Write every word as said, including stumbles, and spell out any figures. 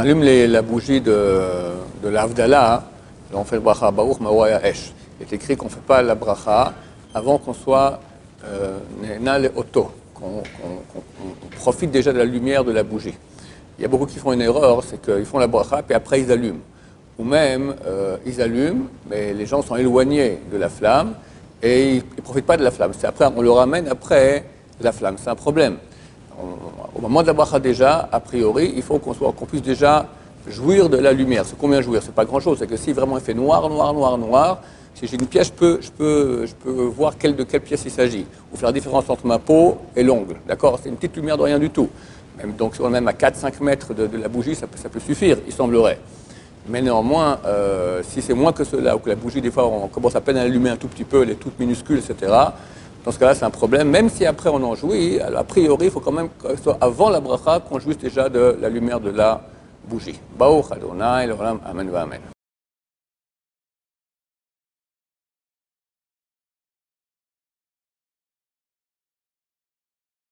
allume les, la bougie de, de l'Havdalah, on fait le bracha Baruch Maroya Esh. Il est écrit qu'on ne fait pas la bracha avant qu'on soit Nehna le Oto, qu'on profite déjà de la lumière de la bougie. Il y a beaucoup qui font une erreur, c'est qu'ils font la bracha, puis après ils allument. Ou même, euh, ils allument, mais les gens sont éloignés de la flamme, et ils ne profitent pas de la flamme. C'est après, on le ramène après la flamme. C'est un problème. On, au moment de la bracha déjà, a priori, il faut qu'on soit, qu'on puisse déjà jouir de la lumière. C'est combien jouir? C'est pas grand-chose. C'est que si vraiment il fait noir, noir, noir, noir, si j'ai une pièce, je peux, je peux, je peux voir quelle, de quelle pièce il s'agit. Ou faire la différence entre ma peau et l'ongle. D'accord? C'est une petite lumière de rien du tout. Même, donc, si on est même à quatre à cinq mètres de, de la bougie, ça peut, ça peut suffire, il semblerait. Mais néanmoins, euh, si c'est moins que cela, ou que la bougie, des fois, on commence à peine à l'allumer un tout petit peu, elle est toute minuscule, et cetera, dans ce cas-là, c'est un problème. Même si après on en jouit, a priori, il faut quand même que ce soit avant la bracha qu'on jouisse déjà de la lumière de la bougie. Baruch Adonai, l'olam, amen, amen.